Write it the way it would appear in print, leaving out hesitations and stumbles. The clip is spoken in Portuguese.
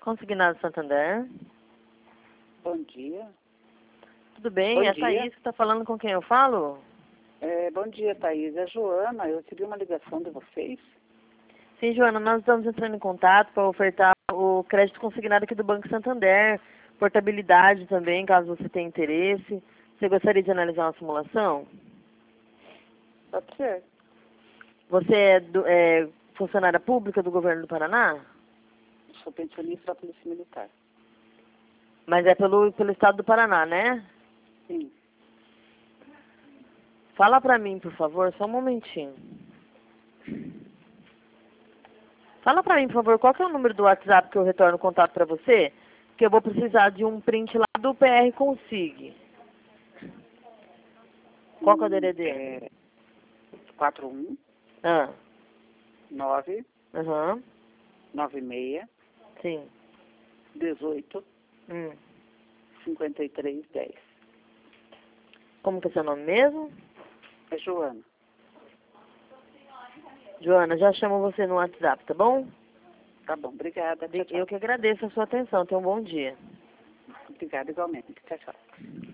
Consignado Santander. Bom dia. Tudo bem? Bom É a dia. Thaís que está falando com quem eu falo? Bom dia, Thaís. É a Joana. Eu recebi uma ligação de vocês. Sim, Joana, nós estamos entrando em contato para ofertar o crédito consignado aqui do Banco Santander, portabilidade também, caso você tenha interesse. Você gostaria de analisar uma simulação? Pode ser. Você é funcionária pública do governo do Paraná? Sou pensionista da Polícia Militar. Mas é pelo estado do Paraná, né? Sim. Fala pra mim, por favor, só um momentinho. Fala pra mim, por favor, qual que é o número do WhatsApp que eu retorno o contato pra você? Que eu vou precisar de um print lá do PR Consig. Qual que é o DDD? 41 Ah, 9 aham, 96 sim. 18 Hum. 53 10. Como que é seu nome mesmo? É Joana. Joana, já chamo você no WhatsApp, tá bom? Tá bom. Obrigada. Tchau, tchau. Eu que agradeço a sua atenção. Tenha um bom dia. Obrigada igualmente. Tchau, tchau.